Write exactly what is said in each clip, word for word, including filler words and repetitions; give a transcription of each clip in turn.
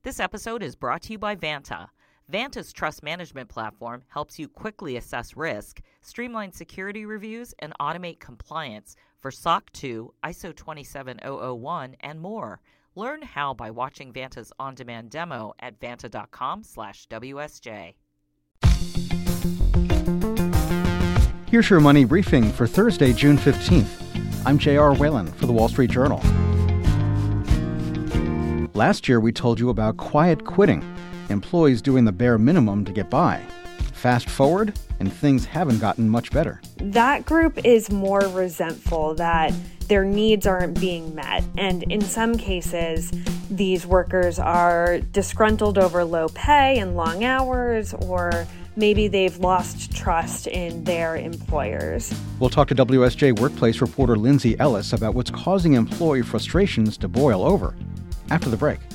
This episode is brought to you by Vanta. Vanta's trust management platform helps you quickly assess risk, streamline security reviews, and automate compliance for S O C two, I S O twenty-seven thousand one, and more. Learn how by watching Vanta's on-demand demo at vanta.com slash WSJ. Here's your money briefing for Thursday, June fifteenth. I'm J R. Whalen for The Wall Street Journal. Last year, we told you about quiet quitting, employees doing the bare minimum to get by. Fast forward, and things haven't gotten much better. That group is more resentful that their needs aren't being met. And in some cases, these workers are disgruntled over low pay and long hours, or maybe they've lost trust in their employers. We'll talk to W S J Workplace reporter Lindsay Ellis about what's causing employee frustrations to boil over after the break.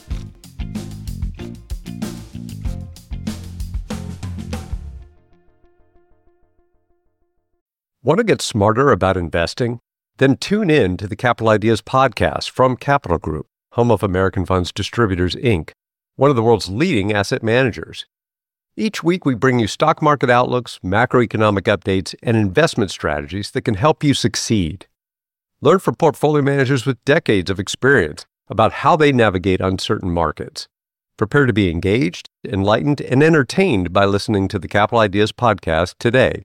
Want to get smarter about investing? Then tune in to the Capital Ideas podcast from Capital Group, home of American Funds Distributors, Incorporated, one of the world's leading asset managers. Each week, we bring you stock market outlooks, macroeconomic updates, and investment strategies that can help you succeed. Learn from portfolio managers with decades of experience about how they navigate uncertain markets. Prepare to be engaged, enlightened, and entertained by listening to the Capital Ideas podcast today.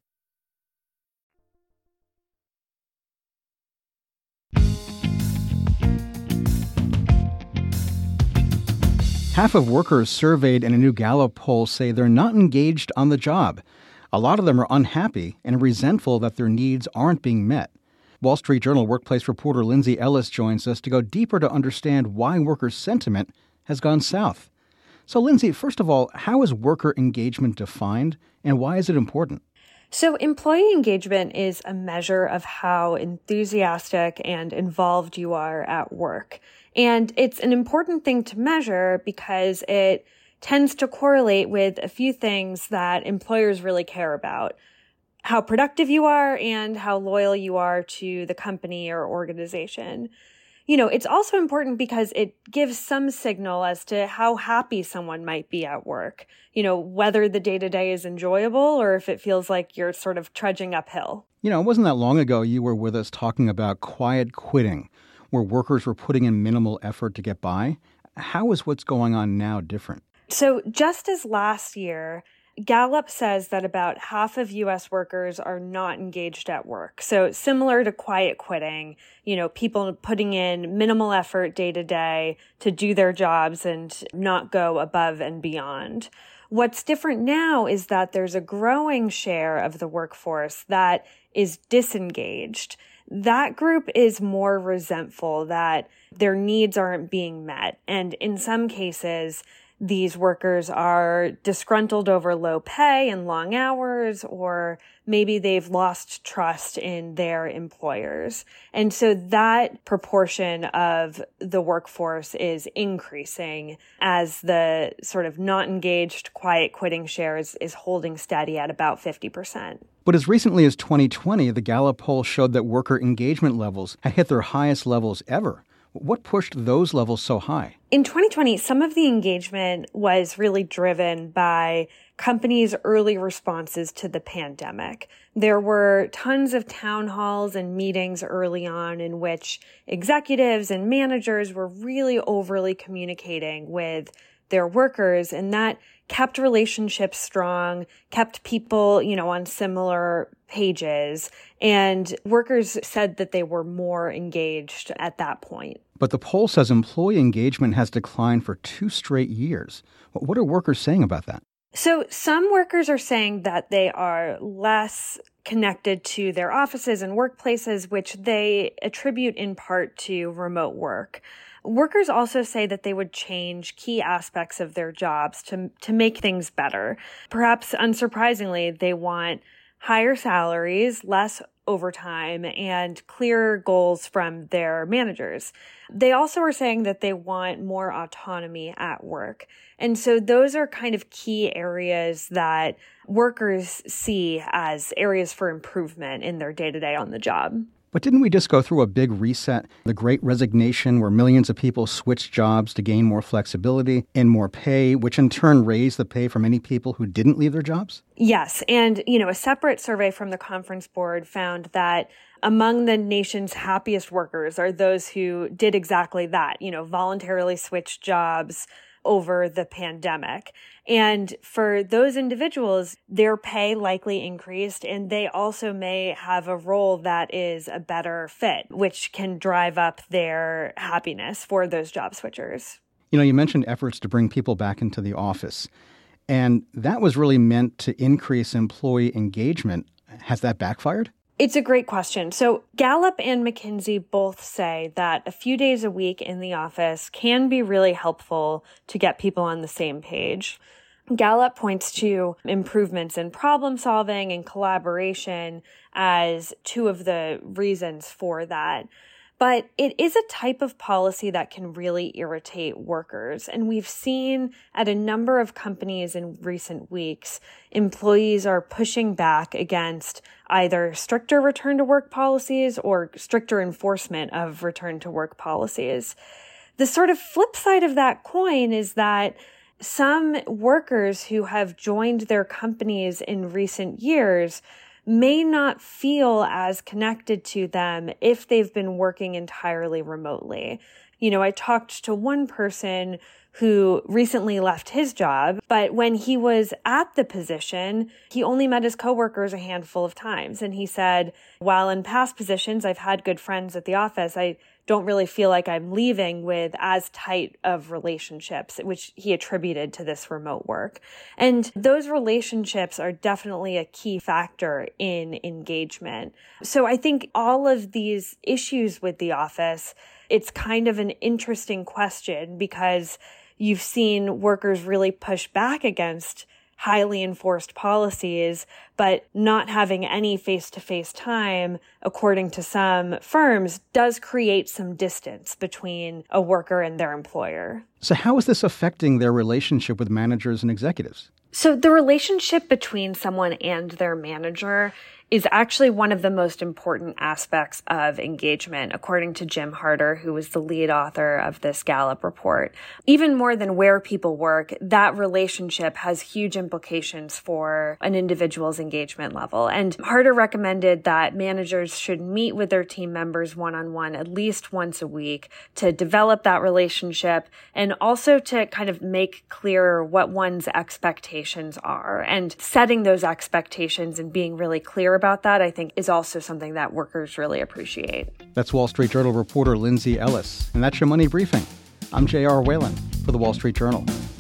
Half of workers surveyed in a new Gallup poll say they're not engaged on the job. A lot of them are unhappy and resentful that their needs aren't being met. Wall Street Journal workplace reporter Lindsay Ellis joins us to go deeper to understand why workers' sentiment has gone south. So, Lindsay, first of all, how is worker engagement defined, and why is it important? So employee engagement is a measure of how enthusiastic and involved you are at work. And it's an important thing to measure because it tends to correlate with a few things that employers really care about: how productive you are and how loyal you are to the company or organization. You know, it's also important because it gives some signal as to how happy someone might be at work. You know, whether the day-to-day is enjoyable or if it feels like you're sort of trudging uphill. You know, it wasn't that long ago you were with us talking about quiet quitting, where workers were putting in minimal effort to get by. How is what's going on now different? So just as last year, Gallup says that about half of U S workers are not engaged at work. So similar to quiet quitting, you know, people putting in minimal effort day to day to do their jobs and not go above and beyond. What's different now is that there's a growing share of the workforce that is disengaged. That group is more resentful that their needs aren't being met. And in some cases, these workers are disgruntled over low pay and long hours, or maybe they've lost trust in their employers. And so that proportion of the workforce is increasing as the sort of not engaged, quiet quitting share is, is holding steady at about fifty percent. But as recently as twenty twenty, the Gallup poll showed that worker engagement levels had hit their highest levels ever. What pushed those levels so high? In twenty twenty, some of the engagement was really driven by companies' early responses to the pandemic. There were tons of town halls and meetings early on in which executives and managers were really overly communicating with their workers, and that kept relationships strong, kept people, you know, on similar pages, and workers said that they were more engaged at that point. But the poll says employee engagement has declined for two straight years. What are workers saying about that? So some workers are saying that they are less connected to their offices and workplaces, which they attribute in part to remote work. Workers also say that they would change key aspects of their jobs to to make things better. Perhaps unsurprisingly, they want higher salaries, less overtime, and clearer goals from their managers. They also are saying that they want more autonomy at work. And so those are kind of key areas that workers see as areas for improvement in their day-to-day on the job. But didn't we just go through a big reset, the Great Resignation, where millions of people switched jobs to gain more flexibility and more pay, which in turn raised the pay for many people who didn't leave their jobs? Yes. And, you know, a separate survey from the Conference Board found that among the nation's happiest workers are those who did exactly that, you know, voluntarily switched jobs over the pandemic. And for those individuals, their pay likely increased, and they also may have a role that is a better fit, which can drive up their happiness for those job switchers. You know, you mentioned efforts to bring people back into the office, and that was really meant to increase employee engagement. Has that backfired? It's a great question. So Gallup and McKinsey both say that a few days a week in the office can be really helpful to get people on the same page. Gallup points to improvements in problem solving and collaboration as two of the reasons for that. But it is a type of policy that can really irritate workers. And we've seen at a number of companies in recent weeks, employees are pushing back against either stricter return to work policies or stricter enforcement of return to work policies. The sort of flip side of that coin is that some workers who have joined their companies in recent years may not feel as connected to them if they've been working entirely remotely. You know, I talked to one person who recently left his job, but when he was at the position, he only met his coworkers a handful of times. And he said, while in past positions, I've had good friends at the office, I don't really feel like I'm leaving with as tight of relationships, which he attributed to this remote work. And those relationships are definitely a key factor in engagement. So I think all of these issues with the office, it's kind of an interesting question because you've seen workers really push back against highly enforced policies, but not having any face-to-face time, according to some firms, does create some distance between a worker and their employer. So how is this affecting their relationship with managers and executives? So the relationship between someone and their manager is actually one of the most important aspects of engagement, according to Jim Harter, who was the lead author of this Gallup report. Even more than where people work, that relationship has huge implications for an individual's engagement level. And Harter recommended that managers should meet with their team members one-on-one at least once a week to develop that relationship and also to kind of make clear what one's expectations are. And setting those expectations and being really clear about that, I think, is also something that workers really appreciate. That's Wall Street Journal reporter Lindsay Ellis. And that's your Money Briefing. I'm J R Whalen for the Wall Street Journal.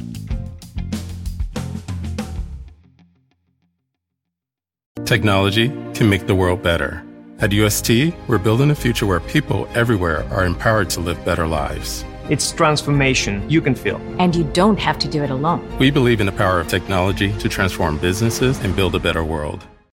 Technology can make the world better. At U S T, we're building a future where people everywhere are empowered to live better lives. It's transformation you can feel. And you don't have to do it alone. We believe in the power of technology to transform businesses and build a better world.